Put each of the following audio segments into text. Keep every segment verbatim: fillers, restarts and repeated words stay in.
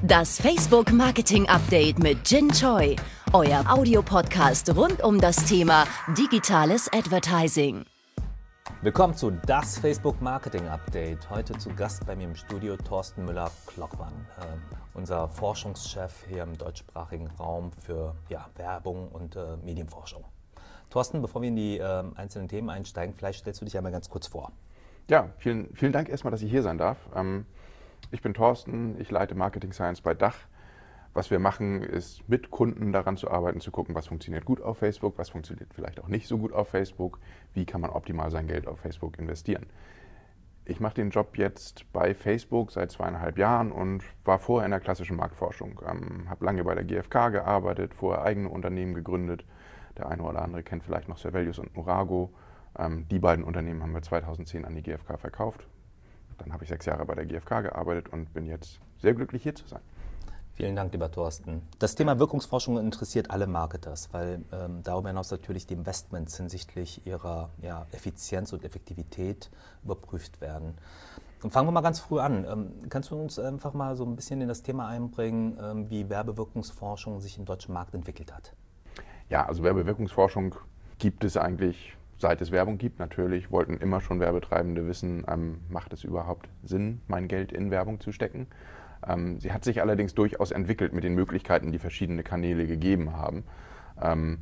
Das Facebook Marketing Update mit Jin Choi, euer Audiopodcast rund um das Thema digitales Advertising. Willkommen zu Das Facebook Marketing Update. Heute zu Gast bei mir im Studio Thorsten Müller-Klockmann, äh, unser Forschungschef hier im deutschsprachigen Raum für ja, Werbung und äh, Medienforschung. Thorsten, bevor wir in die äh, einzelnen Themen einsteigen, vielleicht stellst du dich einmal ganz kurz vor. Ja, vielen, vielen Dank erstmal, dass ich hier sein darf. Ähm, ich bin Thorsten, ich leite Marketing Science bei Dach. Was wir machen, ist mit Kunden daran zu arbeiten, zu gucken, was funktioniert gut auf Facebook, was funktioniert vielleicht auch nicht so gut auf Facebook, wie kann man optimal sein Geld auf Facebook investieren. Ich mache den Job jetzt bei Facebook seit zweieinhalb Jahren und war vorher in der klassischen Marktforschung. Ähm, habe lange bei der G F K gearbeitet, vorher eigene Unternehmen gegründet. Der eine oder andere kennt vielleicht noch Servelius und Nurago. Ähm, die beiden Unternehmen haben wir zweitausendzehn an die G F K verkauft. Dann habe ich sechs Jahre bei der G F K gearbeitet und bin jetzt sehr glücklich, hier zu sein. Vielen Dank, lieber Thorsten. Das Thema Wirkungsforschung interessiert alle Marketers, weil ähm, darüber hinaus natürlich die Investments hinsichtlich ihrer ja, Effizienz und Effektivität überprüft werden. Und fangen wir mal ganz früh an. Ähm, kannst du uns einfach mal so ein bisschen in das Thema einbringen, ähm, wie Werbewirkungsforschung sich im deutschen Markt entwickelt hat? Ja, also Werbewirkungsforschung gibt es eigentlich, seit es Werbung gibt. Natürlich wollten immer schon Werbetreibende wissen, ähm, macht es überhaupt Sinn, mein Geld in Werbung zu stecken? Ähm, sie hat sich allerdings durchaus entwickelt mit den Möglichkeiten, die verschiedene Kanäle gegeben haben. Ähm,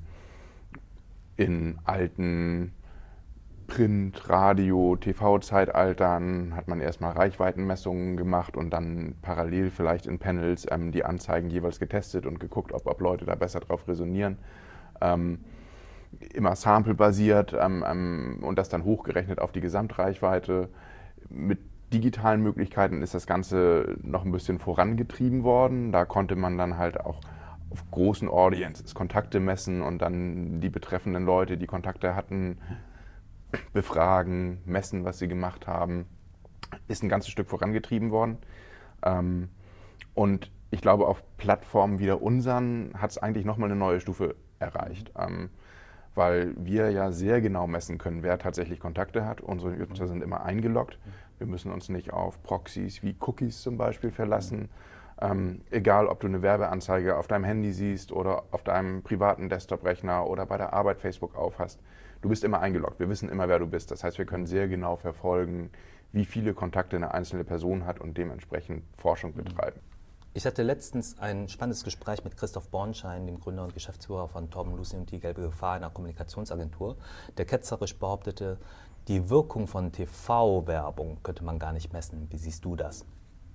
in alten Print-, Radio-, T V-Zeitaltern hat man erstmal Reichweitenmessungen gemacht und dann parallel vielleicht in Panels ähm, die Anzeigen jeweils getestet und geguckt, ob, ob Leute da besser drauf resonieren. Ähm, immer sample-basiert ähm, ähm, und das dann hochgerechnet auf die Gesamtreichweite. Mit digitalen Möglichkeiten ist das Ganze noch ein bisschen vorangetrieben worden. Da konnte man dann halt auch auf großen Audiences Kontakte messen und dann die betreffenden Leute, die Kontakte hatten, befragen, messen, was sie gemacht haben. Ist ein ganzes Stück vorangetrieben worden. Ähm, und ich glaube, auf Plattformen wie der unseren hat es eigentlich nochmal eine neue Stufe erreicht. Ähm, weil wir ja sehr genau messen können, wer tatsächlich Kontakte hat. Unsere Nutzer sind immer eingeloggt. Wir müssen uns nicht auf Proxys wie Cookies zum Beispiel verlassen. Ähm, egal, ob du eine Werbeanzeige auf deinem Handy siehst oder auf deinem privaten Desktop-Rechner oder bei der Arbeit Facebook aufhast. Du bist immer eingeloggt. Wir wissen immer, wer du bist. Das heißt, wir können sehr genau verfolgen, wie viele Kontakte eine einzelne Person hat und dementsprechend Forschung betreiben. Ich hatte letztens ein spannendes Gespräch mit Christoph Bornschein, dem Gründer und Geschäftsführer von Torben Lucy und die Gelbe Gefahr, einer Kommunikationsagentur, der ketzerisch behauptete, die Wirkung von T V-Werbung könnte man gar nicht messen. Wie siehst du das?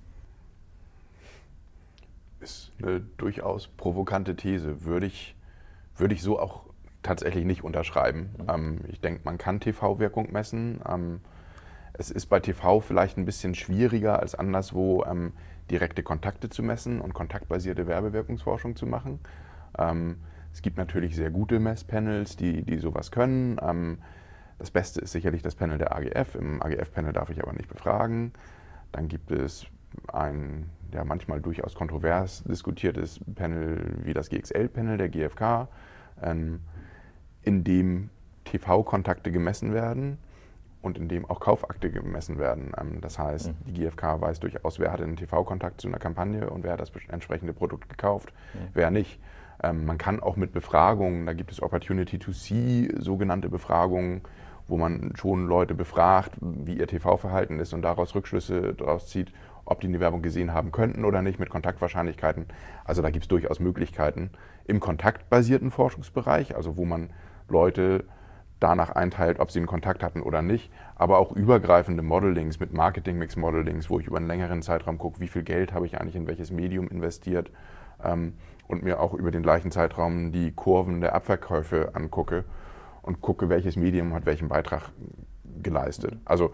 Ist eine durchaus provokante These. Würde ich, würde ich so auch tatsächlich nicht unterschreiben. Mhm. Ähm, ich denke, man kann T V-Wirkung messen. Ähm, es ist bei T V vielleicht ein bisschen schwieriger als anderswo, ähm, direkte Kontakte zu messen und kontaktbasierte Werbewirkungsforschung zu machen. Ähm, es gibt natürlich sehr gute Messpanels, die, die sowas können. Ähm, das Beste ist sicherlich das Panel der A G F. Im A G F-Panel darf ich aber nicht befragen. Dann gibt es ein ja, manchmal durchaus kontrovers diskutiertes Panel wie das G X L-Panel der G F K, ähm, in dem T V-Kontakte gemessen werden und in dem auch Kaufakte gemessen werden. Das heißt, mhm. die G F K weiß durchaus, wer hat einen T V-Kontakt zu einer Kampagne und wer hat das entsprechende Produkt gekauft, mhm. wer nicht. Man kann auch mit Befragungen, da gibt es Opportunity to See, sogenannte Befragungen, wo man schon Leute befragt, wie ihr T V-Verhalten ist und daraus Rückschlüsse daraus zieht, ob die eine Werbung gesehen haben könnten oder nicht, mit Kontaktwahrscheinlichkeiten. Also da gibt es durchaus Möglichkeiten im kontaktbasierten Forschungsbereich, also wo man Leute danach einteilt, ob sie einen Kontakt hatten oder nicht, aber auch übergreifende Modelings mit Marketing-Mix-Modelings, wo ich über einen längeren Zeitraum gucke, wie viel Geld habe ich eigentlich in welches Medium investiert ähm, und mir auch über den gleichen Zeitraum die Kurven der Abverkäufe angucke und gucke, welches Medium hat welchen Beitrag geleistet. Also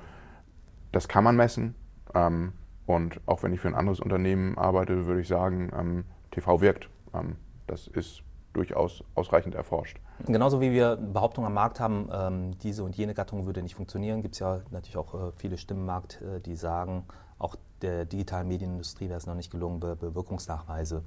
das kann man messen ähm, und auch wenn ich für ein anderes Unternehmen arbeite, würde ich sagen, ähm, T V wirkt. Ähm, das ist durchaus ausreichend erforscht. Genauso wie wir Behauptungen am Markt haben, ähm, diese und jene Gattung würde nicht funktionieren, gibt es ja natürlich auch äh, viele Stimmen im Markt, äh, die sagen, auch der digitalen Medienindustrie wäre es noch nicht gelungen, Be- Bewirkungsnachweise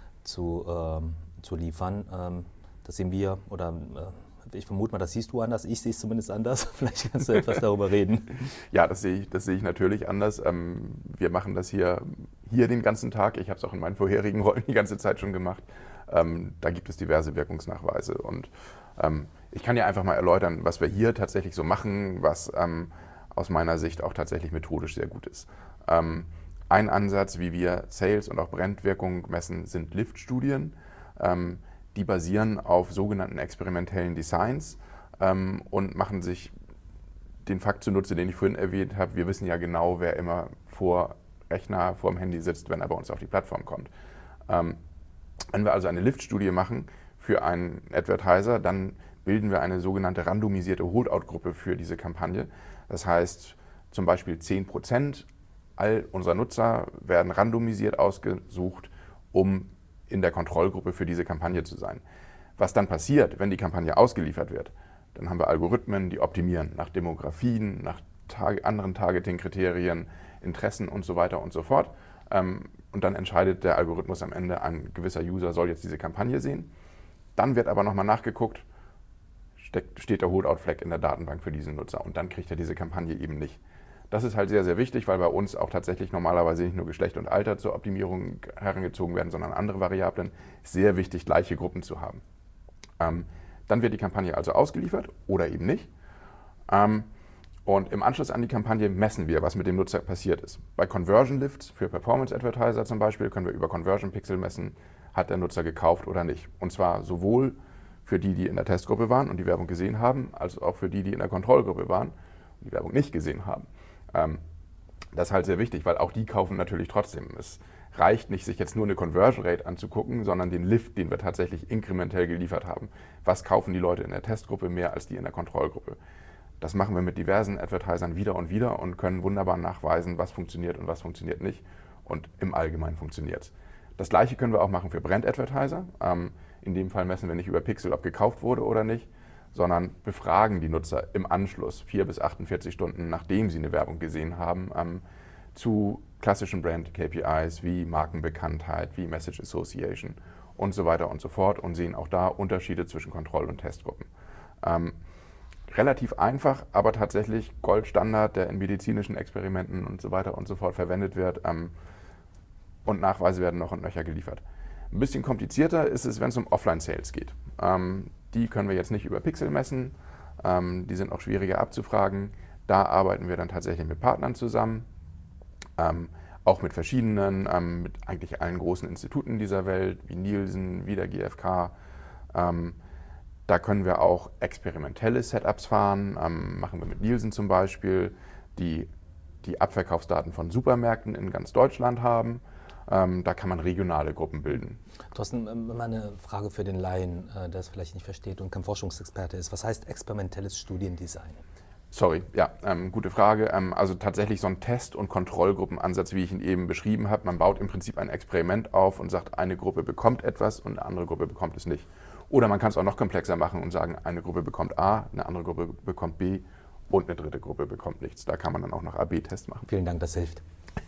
zu, ähm, zu liefern. Ähm, das sehen wir, oder äh, ich vermute mal, das siehst du anders, ich sehe es zumindest anders. Vielleicht kannst du etwas darüber reden. Ja, das sehe ich, das sehe ich natürlich anders. Ähm, wir machen das hier hier den ganzen Tag. Ich habe es auch in meinen vorherigen Rollen die ganze Zeit schon gemacht. Ähm, da gibt es diverse Wirkungsnachweise. Und ähm, ich kann ja einfach mal erläutern, was wir hier tatsächlich so machen, was ähm, aus meiner Sicht auch tatsächlich methodisch sehr gut ist. Ähm, ein Ansatz, wie wir Sales- und auch Brandwirkung messen, sind Lift-Studien. Ähm, die basieren auf sogenannten experimentellen Designs ähm, und machen sich den Fakt zunutze, den ich vorhin erwähnt habe. Wir wissen ja genau, wer immer vor Rechner, vor dem Handy sitzt, wenn er bei uns auf die Plattform kommt. Ähm, wenn wir also eine Lift-Studie machen für einen Advertiser, dann bilden wir eine sogenannte randomisierte Holdout-Gruppe für diese Kampagne. Das heißt, zum Beispiel zehn Prozent all unserer Nutzer werden randomisiert ausgesucht, um in der Kontrollgruppe für diese Kampagne zu sein. Was dann passiert, wenn die Kampagne ausgeliefert wird, dann haben wir Algorithmen, die optimieren nach Demografien, nach Tar- anderen Targeting-Kriterien, Interessen und so weiter und so fort. Und dann entscheidet der Algorithmus am Ende, ein gewisser User soll jetzt diese Kampagne sehen. Dann wird aber nochmal nachgeguckt, steht der Holdout-Flag in der Datenbank für diesen Nutzer und dann kriegt er diese Kampagne eben nicht. Das ist halt sehr, sehr wichtig, weil bei uns auch tatsächlich normalerweise nicht nur Geschlecht und Alter zur Optimierung herangezogen werden, sondern andere Variablen. Sehr wichtig, gleiche Gruppen zu haben. Ähm, dann wird die Kampagne also ausgeliefert oder eben nicht. Ähm, und im Anschluss an die Kampagne messen wir, was mit dem Nutzer passiert ist. Bei Conversion Lifts für Performance Advertiser zum Beispiel können wir über Conversion Pixel messen, hat der Nutzer gekauft oder nicht. Und zwar sowohl für die, die in der Testgruppe waren und die Werbung gesehen haben, als auch für die, die in der Kontrollgruppe waren und die Werbung nicht gesehen haben. Ähm, das ist halt sehr wichtig, weil auch die kaufen natürlich trotzdem. Es reicht nicht, sich jetzt nur eine Conversion Rate anzugucken, sondern den Lift, den wir tatsächlich inkrementell geliefert haben. Was kaufen die Leute in der Testgruppe mehr als die in der Kontrollgruppe? Das machen wir mit diversen Advertisern wieder und wieder und können wunderbar nachweisen, was funktioniert und was funktioniert nicht. Und im Allgemeinen funktioniert es. Das Gleiche können wir auch machen für Brand-Advertiser. Ähm, in dem Fall messen wir nicht über Pixel, ob gekauft wurde oder nicht, sondern befragen die Nutzer im Anschluss, vier bis achtundvierzig Stunden, nachdem sie eine Werbung gesehen haben, ähm, zu klassischen Brand-K P Is wie Markenbekanntheit, wie Message Association und so weiter und so fort und sehen auch da Unterschiede zwischen Kontroll- und Testgruppen. Ähm, relativ einfach, aber tatsächlich Goldstandard, der in medizinischen Experimenten und so weiter und so fort verwendet wird, ähm, und Nachweise werden noch und nöcher geliefert. Ein bisschen komplizierter ist es, wenn es um Offline-Sales geht. Ähm, die können wir jetzt nicht über Pixel messen, ähm, die sind auch schwieriger abzufragen. Da arbeiten wir dann tatsächlich mit Partnern zusammen, ähm, auch mit verschiedenen, ähm, mit eigentlich allen großen Instituten dieser Welt, wie Nielsen, wie der G F K. Ähm, da können wir auch experimentelle Setups fahren, ähm, machen wir mit Nielsen zum Beispiel, die die Abverkaufsdaten von Supermärkten in ganz Deutschland haben. Ähm, da kann man regionale Gruppen bilden. Thorsten, immer eine Frage für den Laien, äh, der es vielleicht nicht versteht und kein Forschungsexperte ist. Was heißt experimentelles Studiendesign? Sorry, ja, ähm, gute Frage. Ähm, also tatsächlich so ein Test- und Kontrollgruppenansatz, wie ich ihn eben beschrieben habe. Man baut im Prinzip ein Experiment auf und sagt, eine Gruppe bekommt etwas und eine andere Gruppe bekommt es nicht. Oder man kann es auch noch komplexer machen und sagen, eine Gruppe bekommt A, eine andere Gruppe bekommt B und eine dritte Gruppe bekommt nichts. Da kann man dann auch noch A B Tests machen. Vielen Dank, das hilft.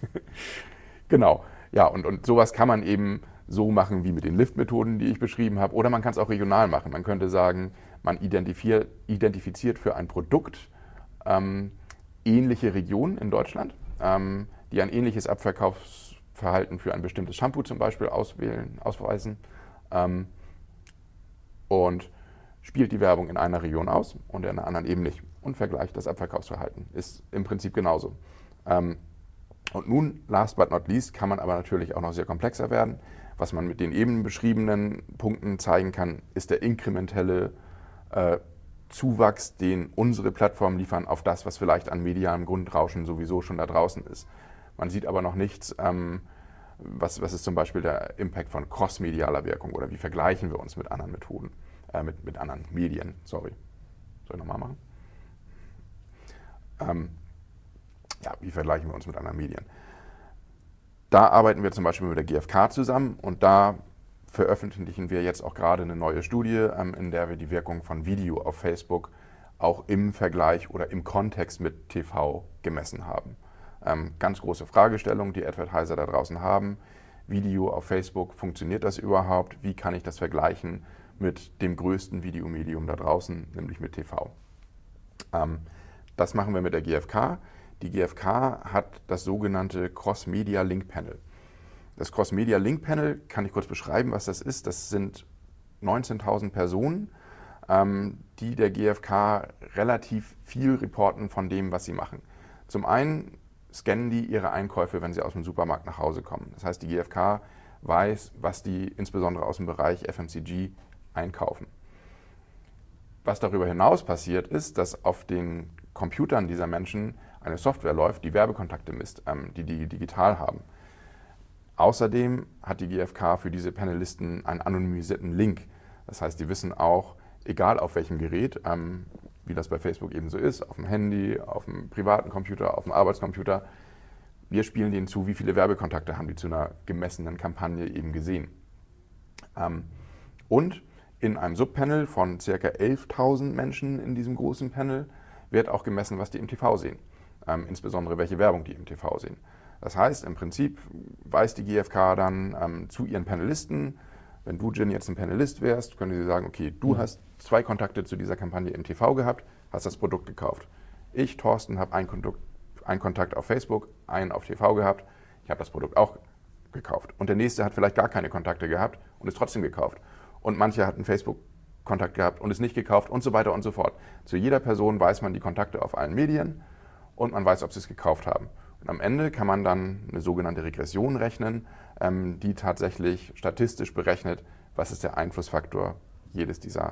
Genau, ja, und, und sowas kann man eben so machen wie mit den Lift-Methoden, die ich beschrieben habe. Oder man kann es auch regional machen. Man könnte sagen, man identifiziert, identifiziert für ein Produkt ähm, ähnliche Regionen in Deutschland, ähm, die ein ähnliches Abverkaufsverhalten für ein bestimmtes Shampoo zum Beispiel auswählen, ausweisen. Ähm, und spielt die Werbung in einer Region aus und in einer anderen eben nicht und vergleicht das Abverkaufsverhalten. Ist im Prinzip genauso. Ähm, und nun, last but not least, kann man aber natürlich auch noch sehr komplexer werden. Was man mit den eben beschriebenen Punkten zeigen kann, ist der inkrementelle äh, Zuwachs, den unsere Plattformen liefern auf das, was vielleicht an medialem Grundrauschen sowieso schon da draußen ist. Man sieht aber noch nichts, ähm, was, was ist zum Beispiel der Impact von crossmedialer Wirkung oder wie vergleichen wir uns mit anderen Methoden, äh, mit, mit anderen Medien, sorry. Soll ich nochmal machen? Ähm, ja, wie vergleichen wir uns mit anderen Medien? Da arbeiten wir zum Beispiel mit der G F K zusammen und da veröffentlichen wir jetzt auch gerade eine neue Studie, ähm, in der wir die Wirkung von Video auf Facebook auch im Vergleich oder im Kontext mit T V gemessen haben. Ähm, ganz große Fragestellung, die Advertiser da draußen haben. Video auf Facebook, funktioniert das überhaupt? Wie kann ich das vergleichen mit dem größten Videomedium da draußen, nämlich mit T V? Ähm, das machen wir mit der G F K. Die G F K hat das sogenannte Cross-Media Link Panel. Das Cross-Media-Link-Panel, kann ich kurz beschreiben, was das ist. Das sind neunzehntausend Personen, ähm, die der G f K relativ viel reporten von dem, was sie machen. Zum einen scannen die ihre Einkäufe, wenn sie aus dem Supermarkt nach Hause kommen. Das heißt, die G f K weiß, was die insbesondere aus dem Bereich F M C G einkaufen. Was darüber hinaus passiert, ist, dass auf den Computern dieser Menschen eine Software läuft, die Werbekontakte misst, ähm, die die digital haben. Außerdem hat die G f K für diese Panelisten einen anonymisierten Link. Das heißt, die wissen auch, egal auf welchem Gerät, ähm, wie das bei Facebook eben so ist, auf dem Handy, auf dem privaten Computer, auf dem Arbeitscomputer, wir spielen denen zu, wie viele Werbekontakte haben die zu einer gemessenen Kampagne eben gesehen. Ähm, und in einem Subpanel von ca. elftausend Menschen in diesem großen Panel wird auch gemessen, was die im T V sehen. Ähm, insbesondere welche Werbung die im T V sehen. Das heißt, im Prinzip weiß die G f K dann ähm, zu ihren Panelisten, wenn du, Gin, jetzt ein Panelist wärst, könnte sie sagen, okay, du mhm. hast zwei Kontakte zu dieser Kampagne im T V gehabt, hast das Produkt gekauft. Ich, Thorsten, habe einen Kontakt, einen Kontakt auf Facebook, einen auf T V gehabt, ich habe das Produkt auch gekauft. Und der nächste hat vielleicht gar keine Kontakte gehabt und ist trotzdem gekauft. Und manche hatten Facebook-Kontakt gehabt und ist nicht gekauft und so weiter und so fort. Zu jeder Person weiß man die Kontakte auf allen Medien und man weiß, ob sie es gekauft haben. Und am Ende kann man dann eine sogenannte Regression rechnen, ähm, die tatsächlich statistisch berechnet, was ist der Einflussfaktor jedes dieser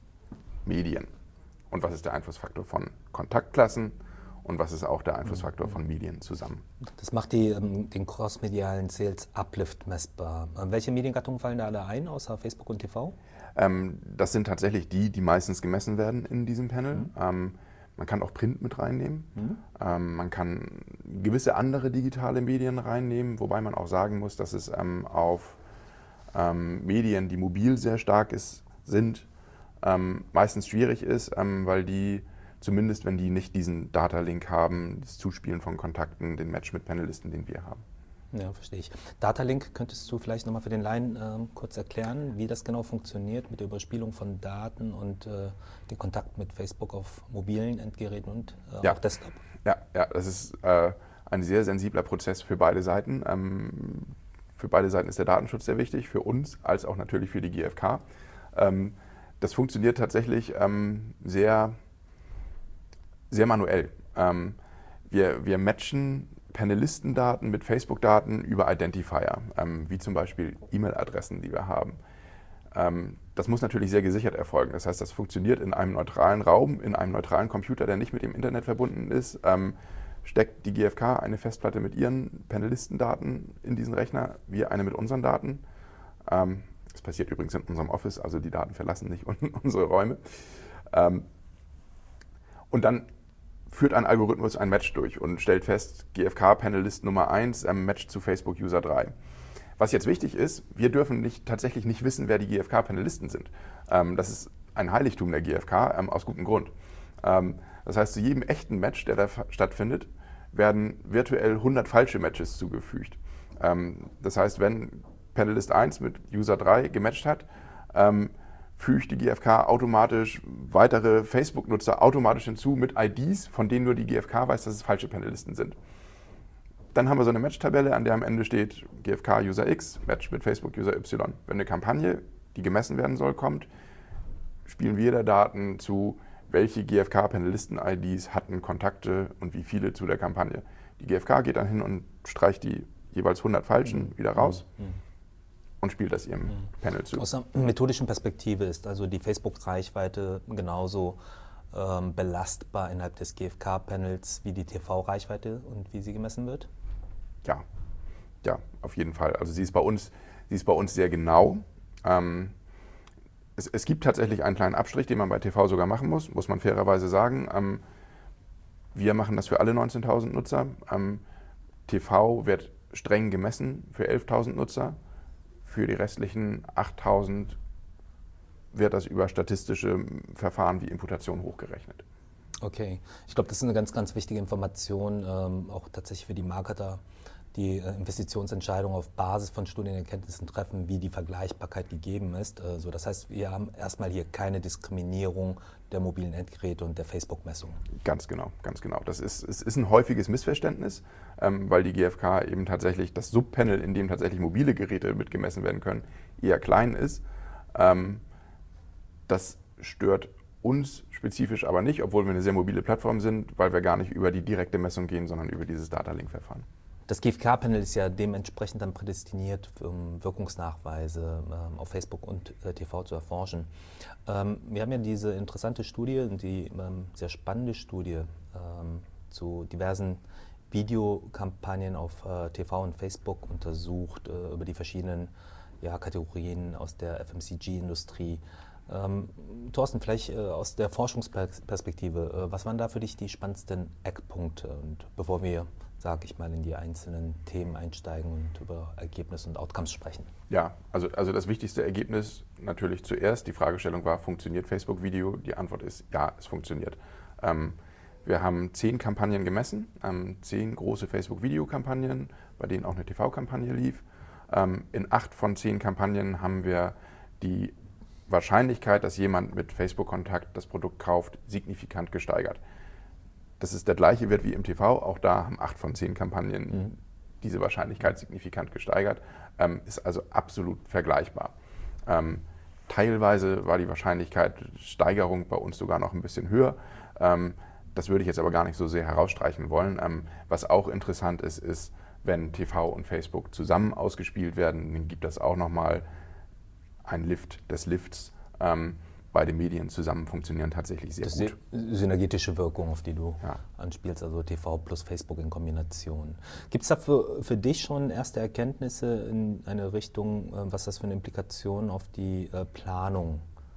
Medien und was ist der Einflussfaktor von Kontaktklassen und was ist auch der Einflussfaktor von Medien zusammen. Das macht die, ähm, den cross-medialen Sales Uplift messbar. Ähm, welche Mediengattungen fallen da alle ein, außer Facebook und T V? Ähm, das sind tatsächlich die, die meistens gemessen werden in diesem Panel. Mhm. Ähm, Man kann auch Print mit reinnehmen. Mhm. Ähm, man kann gewisse andere digitale Medien reinnehmen, wobei man auch sagen muss, dass es ähm, auf ähm, Medien, die mobil sehr stark ist, sind, ähm, meistens schwierig ist, ähm, weil die, zumindest wenn die nicht diesen Data-Link haben, das Zuspielen von Kontakten, den Match mit Panelisten, den wir haben. Ja, verstehe ich. Datalink, könntest du vielleicht nochmal für den Laien äh, kurz erklären, wie das genau funktioniert mit der Überspielung von Daten und äh, den Kontakt mit Facebook auf mobilen Endgeräten und äh, ja. auch Desktop? Ja, ja, das ist äh, ein sehr sensibler Prozess für beide Seiten. Ähm, für beide Seiten ist der Datenschutz sehr wichtig, für uns als auch natürlich für die G f K. Ähm, das funktioniert tatsächlich ähm, sehr, sehr manuell. Ähm, wir, wir matchen Panelistendaten mit Facebook-Daten über Identifier, ähm, wie zum Beispiel E-Mail-Adressen, die wir haben. Ähm, das muss natürlich sehr gesichert erfolgen. Das heißt, das funktioniert in einem neutralen Raum, in einem neutralen Computer, der nicht mit dem Internet verbunden ist. Ähm, steckt die G f K eine Festplatte mit ihren Panelistendaten in diesen Rechner, wir eine mit unseren Daten. Ähm, das passiert übrigens in unserem Office, also die Daten verlassen nicht unsere Räume. Ähm, und dann führt ein Algorithmus ein Match durch und stellt fest, G f K-Panelist Nummer eins ähm, matcht zu Facebook-User drei. Was jetzt wichtig ist, wir dürfen nicht, tatsächlich nicht wissen, wer die G f K-Panelisten sind. Ähm, das ist ein Heiligtum der G f K, ähm, aus gutem Grund. Ähm, das heißt, zu jedem echten Match, der da stattfindet, werden virtuell hundert falsche Matches zugefügt. Ähm, das heißt, wenn Panelist eins mit User drei gematcht hat, ähm, fügt die G f K automatisch weitere Facebook-Nutzer automatisch hinzu mit I Ds, von denen nur die G f K weiß, dass es falsche Panelisten sind. Dann haben wir so eine Match-Tabelle, an der am Ende steht G f K-User X, Match mit Facebook-User Y. Wenn eine Kampagne, die gemessen werden soll, kommt, spielen wir da Daten zu, welche G f K-Panelisten-I Ds hatten Kontakte und wie viele zu der Kampagne. Die G f K geht dann hin und streicht die jeweils hundert Falschen mhm. wieder raus. Mhm. und spielt das ihrem mhm. Panel zu. Aus einer methodischen Perspektive ist also die Facebook-Reichweite genauso ähm, belastbar innerhalb des G f K-Panels wie die T V-Reichweite und wie sie gemessen wird? Ja, ja, auf jeden Fall. Also sie ist bei uns, sie ist bei uns sehr genau. Ähm, es, es gibt tatsächlich einen kleinen Abstrich, den man bei T V sogar machen muss, muss man fairerweise sagen. Ähm, wir machen das für alle neunzehntausend Nutzer. Ähm, T V wird streng gemessen für elftausend Nutzer. Für die restlichen achttausend wird das über statistische Verfahren wie Imputation hochgerechnet. Okay, ich glaube, das ist eine ganz, ganz wichtige Information, ähm, auch tatsächlich für die Marketer, die Investitionsentscheidung auf Basis von Studienerkenntnissen treffen, wie die Vergleichbarkeit gegeben ist. Also das heißt, wir haben erstmal hier keine Diskriminierung der mobilen Endgeräte und der Facebook-Messung. Ganz genau, ganz genau. Das ist, es ist ein häufiges Missverständnis, ähm, weil die G f K eben tatsächlich das Subpanel, in dem tatsächlich mobile Geräte mitgemessen werden können, eher klein ist. Ähm, das stört uns spezifisch aber nicht, obwohl wir eine sehr mobile Plattform sind, weil wir gar nicht über die direkte Messung gehen, sondern über dieses Data Link-Verfahren. Das G f K-Panel ist ja dementsprechend dann prädestiniert, um Wirkungsnachweise ähm, auf Facebook und äh, T V zu erforschen. Ähm, wir haben ja diese interessante Studie, die ähm, sehr spannende Studie ähm, zu diversen Videokampagnen auf äh, T V und Facebook untersucht, äh, über die verschiedenen ja, Kategorien aus der F M C G-Industrie. Ähm, Thorsten, vielleicht äh, aus der Forschungsperspektive, äh, was waren da für dich die spannendsten Eckpunkte? Und bevor wir sage ich mal, in die einzelnen Themen einsteigen und über Ergebnisse und Outcomes sprechen. Ja, also, also das wichtigste Ergebnis natürlich zuerst, die Fragestellung war, funktioniert Facebook-Video? Die Antwort ist ja, es funktioniert. Ähm, wir haben zehn Kampagnen gemessen, ähm, zehn große Facebook-Video-Kampagnen, bei denen auch eine T V-Kampagne lief. Ähm, in acht von zehn Kampagnen haben wir die Wahrscheinlichkeit, dass jemand mit Facebook-Kontakt das Produkt kauft, signifikant gesteigert. Das ist der gleiche Wert wie im T V. Auch da haben acht von zehn Kampagnen mhm. diese Wahrscheinlichkeit signifikant gesteigert. Ähm, ist also absolut vergleichbar. Ähm, teilweise war die Wahrscheinlichkeitssteigerung bei uns sogar noch ein bisschen höher. Ähm, das würde ich jetzt aber gar nicht so sehr herausstreichen wollen. Ähm, was auch interessant ist, ist, wenn T V und Facebook zusammen ausgespielt werden, dann gibt das auch nochmal einen Lift des Lifts. Ähm, Beide Medien zusammen funktionieren tatsächlich sehr das gut. Die synergetische Wirkung, auf die du ja. anspielst, also T V plus Facebook in Kombination. Gibt es da für, für dich schon erste Erkenntnisse in eine Richtung, was das für eine Implikation auf die Planung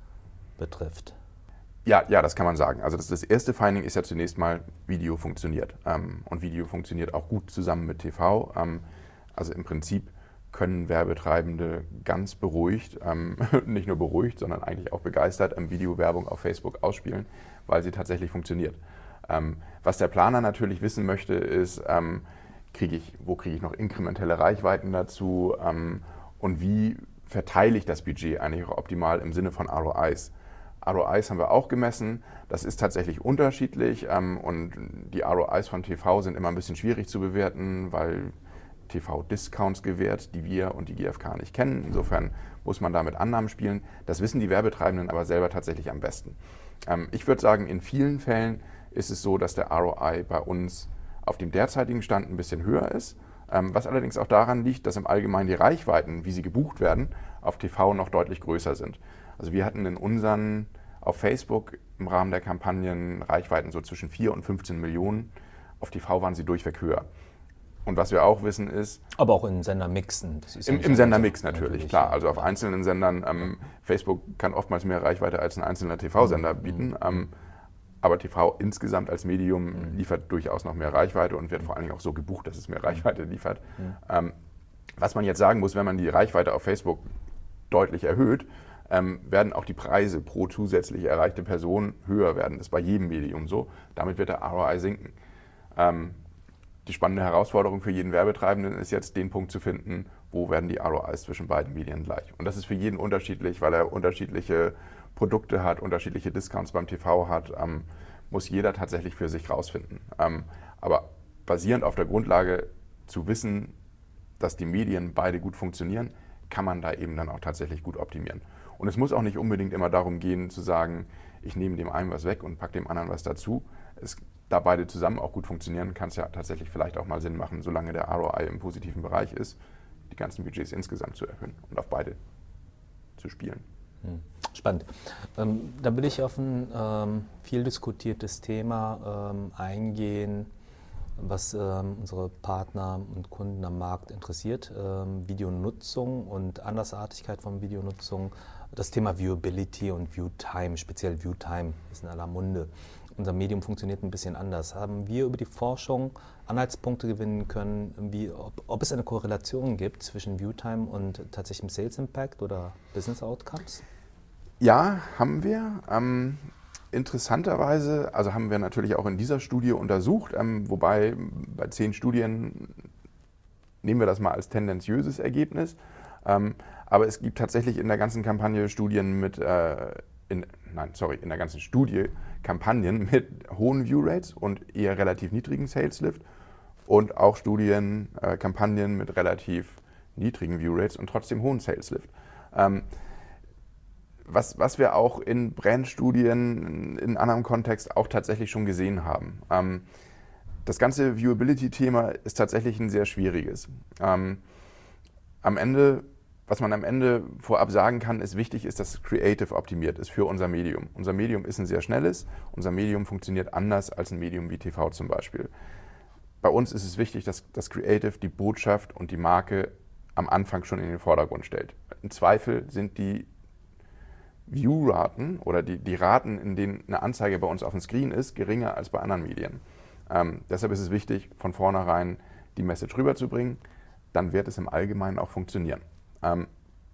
betrifft? Ja, ja, das kann man sagen. Also das, das erste Finding ist ja zunächst mal, Video funktioniert. Ähm, und Video funktioniert auch gut zusammen mit T V. Ähm, also im Prinzip können Werbetreibende ganz beruhigt, ähm, nicht nur beruhigt, sondern eigentlich auch begeistert ähm, Videowerbung auf Facebook ausspielen, weil sie tatsächlich funktioniert. Ähm, was der Planer natürlich wissen möchte, ist, ähm, kriege ich, wo kriege ich noch inkrementelle Reichweiten dazu ähm, und wie verteile ich das Budget eigentlich auch optimal im Sinne von R O Is. R O Is haben wir auch gemessen, das ist tatsächlich unterschiedlich ähm, und die R O Is von T V sind immer ein bisschen schwierig zu bewerten, weil T V-Discounts gewährt, die wir und die G f K nicht kennen. Insofern muss man da mit Annahmen spielen. Das wissen die Werbetreibenden aber selber tatsächlich am besten. Ähm, ich würde sagen, in vielen Fällen ist es so, dass der R O I bei uns auf dem derzeitigen Stand ein bisschen höher ist, ähm, was allerdings auch daran liegt, dass im Allgemeinen die Reichweiten, wie sie gebucht werden, auf T V noch deutlich größer sind. Also wir hatten in unseren, auf Facebook im Rahmen der Kampagnen Reichweiten so zwischen vier und fünfzehn Millionen. Auf T V waren sie durchweg höher. Und was wir auch wissen ist... Aber auch in Sendermixen. Das ist Im im Sendermix natürlich, natürlich, klar. Also auf einzelnen Sendern, ähm, Facebook kann oftmals mehr Reichweite als ein einzelner T V-Sender bieten. Mhm. Ähm, aber T V insgesamt als Medium mhm. liefert durchaus noch mehr Reichweite und wird vor allen Dingen auch so gebucht, dass es mehr Reichweite liefert. Mhm. Ähm, was man jetzt sagen muss, wenn man die Reichweite auf Facebook deutlich erhöht, ähm, werden auch die Preise pro zusätzlich erreichte Person höher werden. Das ist bei jedem Medium so. Damit wird der R O I sinken. Ähm, Die spannende Herausforderung für jeden Werbetreibenden ist jetzt, den Punkt zu finden, wo werden die R O Is zwischen beiden Medien gleich. Und das ist für jeden unterschiedlich, weil er unterschiedliche Produkte hat, unterschiedliche Discounts beim T V hat, ähm, muss jeder tatsächlich für sich rausfinden. Ähm, aber basierend auf der Grundlage zu wissen, dass die Medien beide gut funktionieren, kann man da eben dann auch tatsächlich gut optimieren. Und es muss auch nicht unbedingt immer darum gehen, zu sagen, ich nehme dem einen was weg und packe dem anderen was dazu. Es Da beide zusammen auch gut funktionieren, kann es ja tatsächlich vielleicht auch mal Sinn machen, solange der R O I im positiven Bereich ist, die ganzen Budgets insgesamt zu erhöhen und auf beide zu spielen. Spannend. Ähm, da will ich auf ein ähm, viel diskutiertes Thema ähm, eingehen, was ähm, unsere Partner und Kunden am Markt interessiert. Ähm, Videonutzung und Andersartigkeit von Videonutzung. Das Thema Viewability und Viewtime, speziell Viewtime, ist in aller Munde. Unser Medium funktioniert ein bisschen anders. Haben wir über die Forschung Anhaltspunkte gewinnen können, wie, ob, ob es eine Korrelation gibt zwischen Viewtime und tatsächlichem Sales Impact oder Business Outcomes? Ja, haben wir. Ähm, interessanterweise, also haben wir natürlich auch in dieser Studie untersucht, ähm, wobei bei zehn Studien nehmen wir das mal als tendenziöses Ergebnis. Ähm, aber es gibt tatsächlich in der ganzen Kampagne Studien mit, äh, in, nein, sorry, in der ganzen Studie Kampagnen mit hohen View-Rates und eher relativ niedrigen Sales-Lift und auch Studien, äh, Kampagnen mit relativ niedrigen View-Rates und trotzdem hohen Sales-Lift. Ähm, was, was wir auch in Brandstudien in anderem Kontext auch tatsächlich schon gesehen haben. Ähm, das ganze Viewability-Thema ist tatsächlich ein sehr schwieriges. Ähm, am Ende, was man am Ende vorab sagen kann, ist wichtig, ist, dass Creative optimiert ist für unser Medium. Unser Medium ist ein sehr schnelles, unser Medium funktioniert anders als ein Medium wie T V zum Beispiel. Bei uns ist es wichtig, dass das Creative die Botschaft und die Marke am Anfang schon in den Vordergrund stellt. Im Zweifel sind die View-Raten oder die, die Raten, in denen eine Anzeige bei uns auf dem Screen ist, geringer als bei anderen Medien. Ähm, deshalb ist es wichtig, von vornherein die Message rüberzubringen. Dann wird es im Allgemeinen auch funktionieren. Ähm,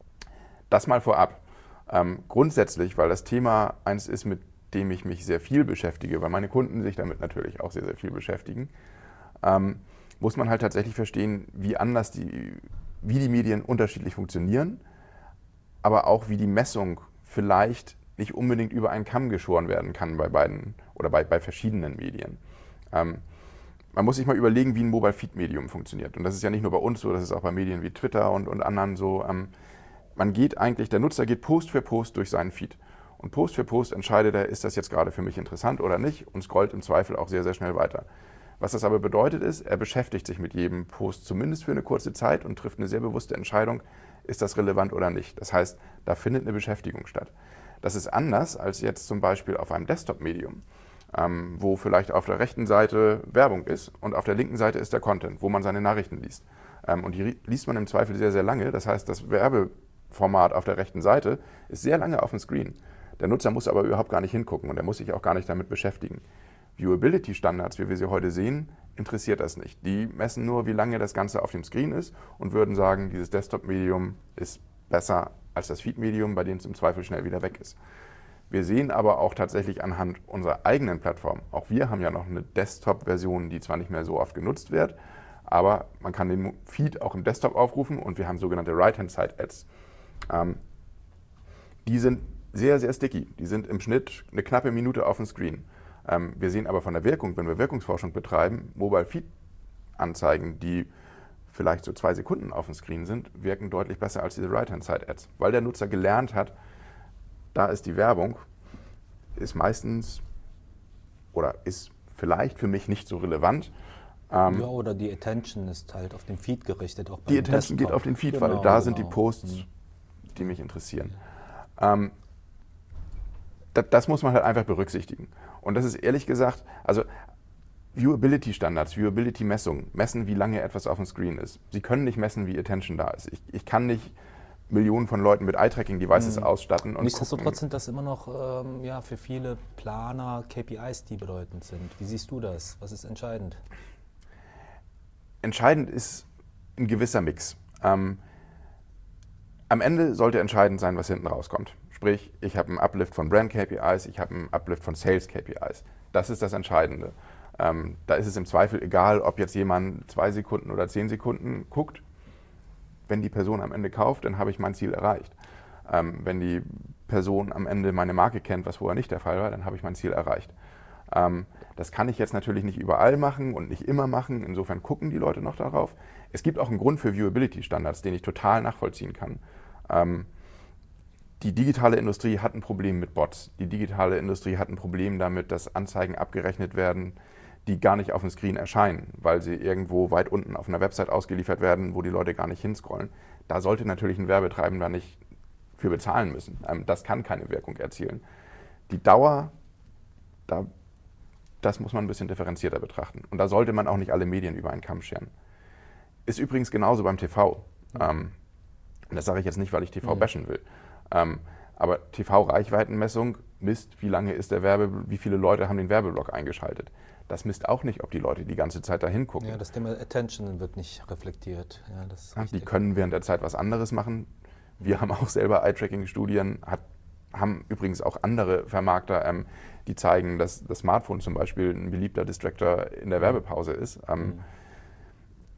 das mal vorab. Ähm, grundsätzlich, weil das Thema eins ist, mit dem ich mich sehr viel beschäftige, weil meine Kunden sich damit natürlich auch sehr, sehr viel beschäftigen, ähm, muss man halt tatsächlich verstehen, wie anders die, wie die Medien unterschiedlich funktionieren, aber auch wie die Messung vielleicht nicht unbedingt über einen Kamm geschoren werden kann bei beiden oder bei, bei verschiedenen Medien. Ähm, man muss sich mal überlegen, wie ein Mobile-Feed-Medium funktioniert. Und das ist ja nicht nur bei uns so, das ist auch bei Medien wie Twitter und, und anderen so. Ähm, man geht eigentlich, der Nutzer geht Post für Post durch seinen Feed. Und Post für Post entscheidet er, ist das jetzt gerade für mich interessant oder nicht, und scrollt im Zweifel auch sehr, sehr schnell weiter. Was das aber bedeutet ist, er beschäftigt sich mit jedem Post zumindest für eine kurze Zeit und trifft eine sehr bewusste Entscheidung, ist das relevant oder nicht. Das heißt, da findet eine Beschäftigung statt. Das ist anders als jetzt zum Beispiel auf einem Desktop-Medium, ähm, wo vielleicht auf der rechten Seite Werbung ist und auf der linken Seite ist der Content, wo man seine Nachrichten liest. Ähm, und die liest man im Zweifel sehr, sehr lange. Das heißt, das Werbeformat auf der rechten Seite ist sehr lange auf dem Screen. Der Nutzer muss aber überhaupt gar nicht hingucken und er muss sich auch gar nicht damit beschäftigen. Viewability-Standards, wie wir sie heute sehen, interessiert das nicht. Die messen nur, wie lange das Ganze auf dem Screen ist und würden sagen, dieses Desktop-Medium ist besser als das Feed-Medium, bei dem es im Zweifel schnell wieder weg ist. Wir sehen aber auch tatsächlich anhand unserer eigenen Plattform, auch wir haben ja noch eine Desktop-Version, die zwar nicht mehr so oft genutzt wird, aber man kann den Feed auch im Desktop aufrufen und wir haben sogenannte Right-Hand-Side-Ads. Ähm, die sind sehr, sehr sticky. Die sind im Schnitt eine knappe Minute auf dem Screen. Ähm, wir sehen aber von der Wirkung, wenn wir Wirkungsforschung betreiben, Mobile-Feed-Anzeigen, die vielleicht so zwei Sekunden auf dem Screen sind, wirken deutlich besser als diese Right-Hand-Side-Ads. Weil der Nutzer gelernt hat, da ist die Werbung, ist meistens oder ist vielleicht für mich nicht so relevant. Ähm, ja, oder die Attention ist halt auf den Feed gerichtet. Auch die Attention Desktop. Geht auf den Feed, genau, weil da genau. sind die Posts, mhm. die mich interessieren. Ähm, das, das muss man halt einfach berücksichtigen. Und das ist ehrlich gesagt, also Viewability-Standards, Viewability-Messungen, messen, wie lange etwas auf dem Screen ist. Sie können nicht messen, wie Attention da ist. Ich, ich kann nicht Millionen von Leuten mit Eye-Tracking-Devices mhm. ausstatten. Und nichtsdestotrotz sind das immer noch ähm, ja, für viele Planer K P Is, die bedeutend sind. Wie siehst du das? Was ist entscheidend? Entscheidend ist ein gewisser Mix. Ähm, am Ende sollte entscheidend sein, was hinten rauskommt. Sprich, ich habe einen Uplift von Brand-K P Is, ich habe einen Uplift von Sales-K P Is. Das ist das Entscheidende. Ähm, da ist es im Zweifel egal, ob jetzt jemand zwei Sekunden oder zehn Sekunden guckt. Wenn die Person am Ende kauft, dann habe ich mein Ziel erreicht. Ähm, wenn die Person am Ende meine Marke kennt, was vorher nicht der Fall war, dann habe ich mein Ziel erreicht. Ähm, das kann ich jetzt natürlich nicht überall machen und nicht immer machen. Insofern gucken die Leute noch darauf. Es gibt auch einen Grund für Viewability-Standards, den ich total nachvollziehen kann. Ähm, die digitale Industrie hat ein Problem mit Bots. Die digitale Industrie hat ein Problem damit, dass Anzeigen abgerechnet werden, die gar nicht auf dem Screen erscheinen, weil sie irgendwo weit unten auf einer Website ausgeliefert werden, wo die Leute gar nicht hinscrollen. Da sollte natürlich ein Werbetreibender nicht für bezahlen müssen. Das kann keine Wirkung erzielen. Die Dauer, da, das muss man ein bisschen differenzierter betrachten. Und da sollte man auch nicht alle Medien über einen Kamm scheren. Ist übrigens genauso beim T V. Mhm. Und das sage ich jetzt nicht, weil ich T V mhm. bashen will. Aber T V-Reichweitenmessung misst, wie lange ist der Werbe, wie viele Leute haben den Werbeblock eingeschaltet. Das misst auch nicht, ob die Leute die ganze Zeit da hingucken. Ja, das Thema Attention wird nicht reflektiert. Ja, das ja, die können während der Zeit was anderes machen. Wir haben auch selber Eye-Tracking-Studien, hat, haben übrigens auch andere Vermarkter, ähm, die zeigen, dass das Smartphone zum Beispiel ein beliebter Distractor in der Werbepause ist. Ähm, mhm.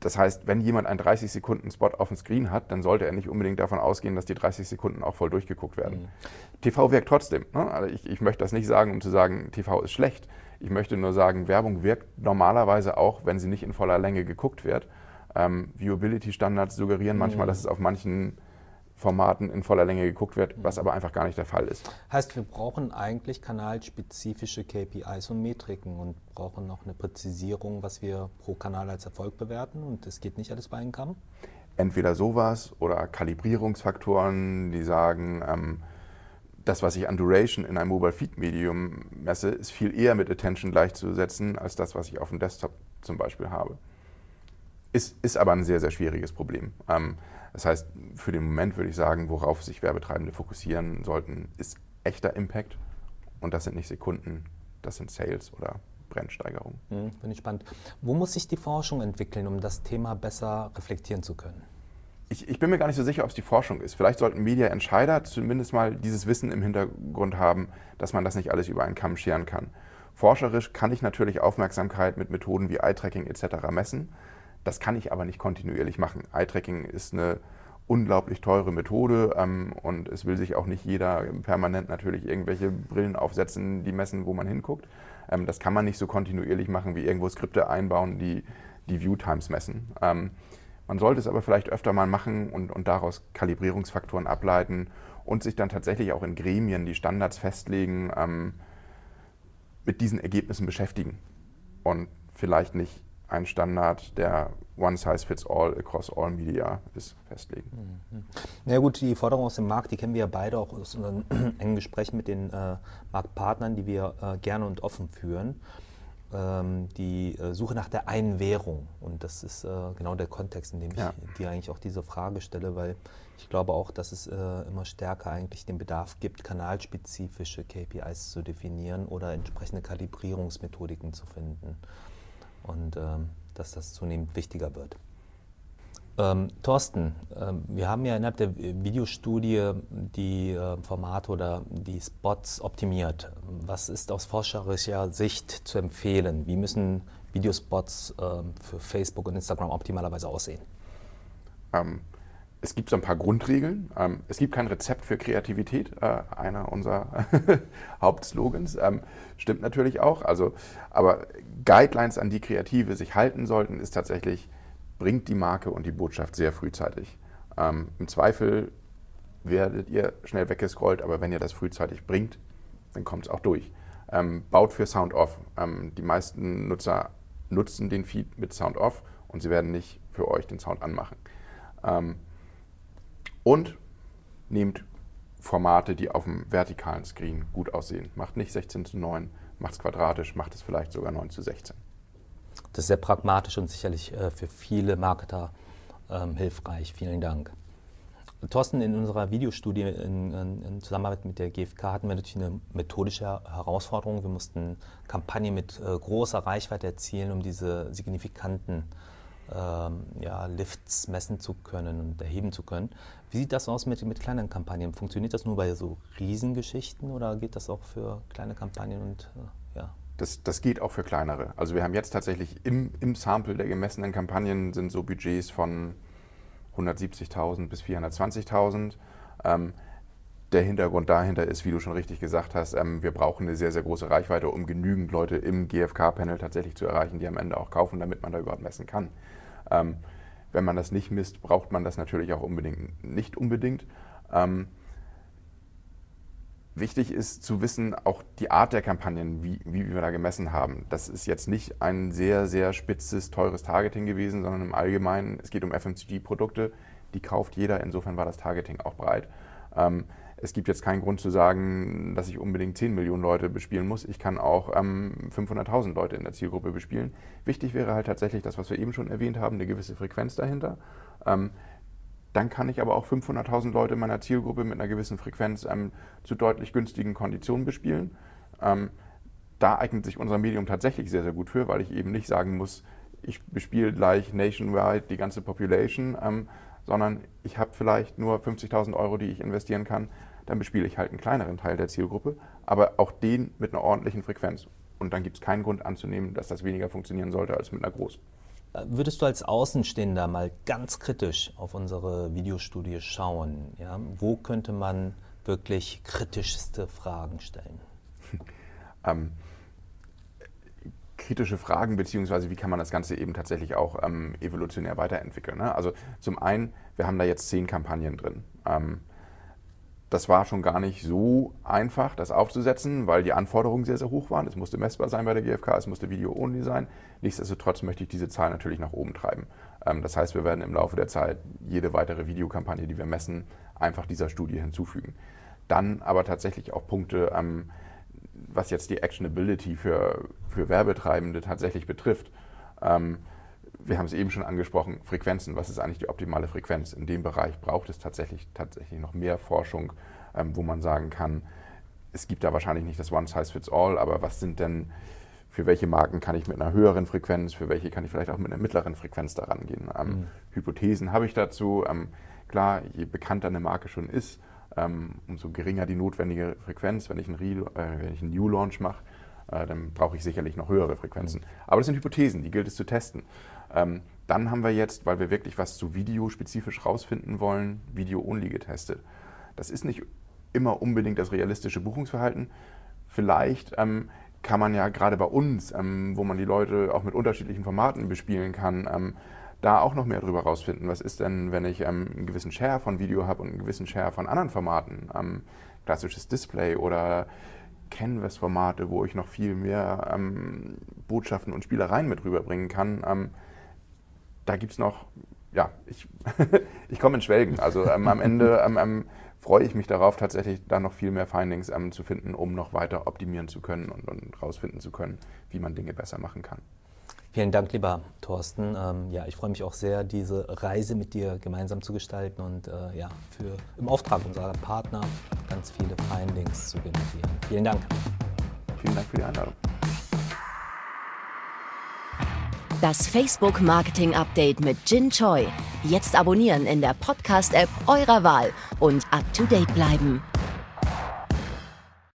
Das heißt, wenn jemand einen dreißig Sekunden Spot auf dem Screen hat, dann sollte er nicht unbedingt davon ausgehen, dass die dreißig Sekunden auch voll durchgeguckt werden. Mhm. T V wirkt trotzdem. Ne? Also ich, ich möchte das nicht sagen, um zu sagen, T V ist schlecht. Ich möchte nur sagen, Werbung wirkt normalerweise auch, wenn sie nicht in voller Länge geguckt wird. Ähm, Viewability-Standards suggerieren manchmal, mhm. dass es auf manchen Formaten in voller Länge geguckt wird, was aber einfach gar nicht der Fall ist. Heißt, wir brauchen eigentlich kanalspezifische K P Is und Metriken und brauchen noch eine Präzisierung, was wir pro Kanal als Erfolg bewerten, und es geht nicht alles bei einem Kamm? Entweder sowas oder Kalibrierungsfaktoren, die sagen, ähm, das, was ich an Duration in einem Mobile Feed Medium messe, ist viel eher mit Attention gleichzusetzen, als das, was ich auf dem Desktop zum Beispiel habe. Ist, ist aber ein sehr, sehr schwieriges Problem. Ähm, Das heißt, für den Moment würde ich sagen, worauf sich Werbetreibende fokussieren sollten, ist echter Impact. Und das sind nicht Sekunden, das sind Sales oder Brandsteigerung. Mhm, finde ich spannend. Wo muss sich die Forschung entwickeln, um das Thema besser reflektieren zu können? Ich, ich bin mir gar nicht so sicher, ob es die Forschung ist. Vielleicht sollten Media-Entscheider zumindest mal dieses Wissen im Hintergrund haben, dass man das nicht alles über einen Kamm scheren kann. Forscherisch kann ich natürlich Aufmerksamkeit mit Methoden wie Eye-Tracking et cetera messen. Das kann ich aber nicht kontinuierlich machen. Eye-Tracking ist eine unglaublich teure Methode ähm, und es will sich auch nicht jeder permanent natürlich irgendwelche Brillen aufsetzen, die messen, wo man hinguckt. Ähm, das kann man nicht so kontinuierlich machen, wie irgendwo Skripte einbauen, die die View-Times messen. Ähm, man sollte es aber vielleicht öfter mal machen und, und daraus Kalibrierungsfaktoren ableiten und sich dann tatsächlich auch in Gremien, die Standards festlegen, ähm, mit diesen Ergebnissen beschäftigen und vielleicht nicht ein Standard, der one size fits all across all media ist, festlegen. Mhm. Na gut, die Forderungen aus dem Markt, die kennen wir ja beide auch aus unseren engen Gesprächen mit den äh, Marktpartnern, die wir äh, gerne und offen führen. Ähm, die äh, Suche nach der einen Währung, und das ist äh, genau der Kontext, in dem ich ja. dir eigentlich auch diese Frage stelle, weil ich glaube auch, dass es äh, immer stärker eigentlich den Bedarf gibt, kanalspezifische K P Is zu definieren oder entsprechende Kalibrierungsmethodiken zu finden. Und ähm, dass das zunehmend wichtiger wird. Ähm, Thorsten, ähm, wir haben ja innerhalb der Videostudie die äh, Formate oder die Spots optimiert. Was ist aus forscherischer Sicht zu empfehlen? Wie müssen Videospots ähm, für Facebook und Instagram optimalerweise aussehen? Ähm, es gibt so ein paar Grundregeln. Ähm, es gibt kein Rezept für Kreativität, äh, einer unserer Hauptslogans. Ähm, stimmt natürlich auch. Also, aber Guidelines, an die Kreative sich halten sollten, ist tatsächlich, bringt die Marke und die Botschaft sehr frühzeitig. Ähm, Im Zweifel werdet ihr schnell weggescrollt, aber wenn ihr das frühzeitig bringt, dann kommt es auch durch. Ähm, baut für Sound Off. Ähm, die meisten Nutzer nutzen den Feed mit Sound Off und sie werden nicht für euch den Sound anmachen. Ähm, und nehmt Formate, die auf dem vertikalen Screen gut aussehen. Macht nicht sechzehn zu neun, macht es quadratisch, macht es vielleicht sogar neun zu sechzehn. Das ist sehr pragmatisch und sicherlich äh, für viele Marketer ähm, hilfreich. Vielen Dank. Thorsten, in unserer Videostudie in, in, in Zusammenarbeit mit der G F K hatten wir natürlich eine methodische Herausforderung. Wir mussten Kampagnen mit äh, großer Reichweite erzielen, um diese signifikanten ähm, ja, Lifts messen zu können und erheben zu können. Wie sieht das aus mit, mit kleinen Kampagnen? Funktioniert das nur bei so Riesengeschichten oder geht das auch für kleine Kampagnen? Und äh, ja? Das, das geht auch für kleinere. Also wir haben jetzt tatsächlich im, im Sample der gemessenen Kampagnen sind so Budgets von hundertsiebzigtausend bis vierhundertzwanzigtausend. Ähm, der Hintergrund dahinter ist, wie du schon richtig gesagt hast, ähm, wir brauchen eine sehr, sehr große Reichweite, um genügend Leute im G F K-Panel tatsächlich zu erreichen, die am Ende auch kaufen, damit man da überhaupt messen kann. Ähm, wenn man das nicht misst, braucht man das natürlich auch unbedingt nicht unbedingt. Ähm, Wichtig ist zu wissen, auch die Art der Kampagnen, wie, wie wir da gemessen haben. Das ist jetzt nicht ein sehr, sehr spitzes, teures Targeting gewesen, sondern im Allgemeinen, es geht um F M C G-Produkte, die kauft jeder, insofern war das Targeting auch breit. Ähm, es gibt jetzt keinen Grund zu sagen, dass ich unbedingt zehn Millionen Leute bespielen muss. Ich kann auch ähm, fünfhunderttausend Leute in der Zielgruppe bespielen. Wichtig wäre halt tatsächlich das, was wir eben schon erwähnt haben, eine gewisse Frequenz dahinter. Ähm, Dann kann ich aber auch fünfhunderttausend Leute in meiner Zielgruppe mit einer gewissen Frequenz ähm, zu deutlich günstigen Konditionen bespielen. Ähm, da eignet sich unser Medium tatsächlich sehr, sehr gut für, weil ich eben nicht sagen muss, ich bespiele gleich nationwide die ganze Population, ähm, sondern ich habe vielleicht nur fünfzigtausend Euro, die ich investieren kann. Dann bespiele ich halt einen kleineren Teil der Zielgruppe, aber auch den mit einer ordentlichen Frequenz. Und dann gibt es keinen Grund anzunehmen, dass das weniger funktionieren sollte als mit einer großen. Würdest du als Außenstehender mal ganz kritisch auf unsere Videostudie schauen? Ja? Wo könnte man wirklich kritischste Fragen stellen? ähm, kritische Fragen, beziehungsweise wie kann man das Ganze eben tatsächlich auch ähm, evolutionär weiterentwickeln. Ne? Also zum einen, wir haben da jetzt zehn Kampagnen drin. Ähm, das war schon gar nicht so einfach, das aufzusetzen, weil die Anforderungen sehr, sehr hoch waren. Es musste messbar sein bei der G fk, es musste Video-only sein. Nichtsdestotrotz möchte ich diese Zahl natürlich nach oben treiben. Ähm, das heißt, wir werden im Laufe der Zeit jede weitere Videokampagne, die wir messen, einfach dieser Studie hinzufügen. Dann aber tatsächlich auch Punkte, ähm, was jetzt die Actionability für, für Werbetreibende tatsächlich betrifft. Ähm, wir haben es eben schon angesprochen, Frequenzen. Was ist eigentlich die optimale Frequenz? In dem Bereich braucht es tatsächlich, tatsächlich noch mehr Forschung, ähm, wo man sagen kann, es gibt da wahrscheinlich nicht das One-Size-Fits-All, aber was sind denn, für welche Marken kann ich mit einer höheren Frequenz, für welche kann ich vielleicht auch mit einer mittleren Frequenz da rangehen? Ähm, mhm. Hypothesen habe ich dazu. Ähm, klar, je bekannter eine Marke schon ist, Ähm, umso geringer die notwendige Frequenz. Wenn ich einen, Re äh, wenn ich einen New Launch mache, äh, dann brauche ich sicherlich noch höhere Frequenzen. Aber das sind Hypothesen, die gilt es zu testen. Ähm, dann haben wir jetzt, weil wir wirklich was zu Video spezifisch rausfinden wollen, Video-only getestet. Das ist nicht immer unbedingt das realistische Buchungsverhalten. Vielleicht ähm, kann man ja gerade bei uns, ähm, wo man die Leute auch mit unterschiedlichen Formaten bespielen kann, ähm, da auch noch mehr drüber rausfinden. Was ist denn, wenn ich ähm, einen gewissen Share von Video habe und einen gewissen Share von anderen Formaten? Ähm, klassisches Display oder Canvas-Formate, wo ich noch viel mehr ähm, Botschaften und Spielereien mit rüberbringen kann. Ähm, da gibt es noch, ja, ich, ich komme in Schwelgen. Also ähm, am Ende ähm, ähm, freue ich mich darauf, tatsächlich da noch viel mehr Findings ähm, zu finden, um noch weiter optimieren zu können und, und rausfinden zu können, wie man Dinge besser machen kann. Vielen Dank, lieber Thorsten. Ähm, ja, ich freue mich auch sehr, diese Reise mit dir gemeinsam zu gestalten und äh, ja, für, im Auftrag unserer Partner ganz viele Findings zu generieren. Vielen Dank. Vielen Dank für die Einladung. Das Facebook-Marketing-Update mit Jin Choi. Jetzt abonnieren in der Podcast-App eurer Wahl und up-to-date bleiben.